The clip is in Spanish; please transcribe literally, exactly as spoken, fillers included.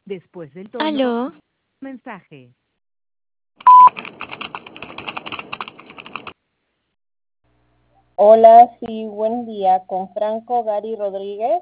Después del tono, Aló, mensaje. Hola, sí, buen día. Con Franco Gary Rodríguez.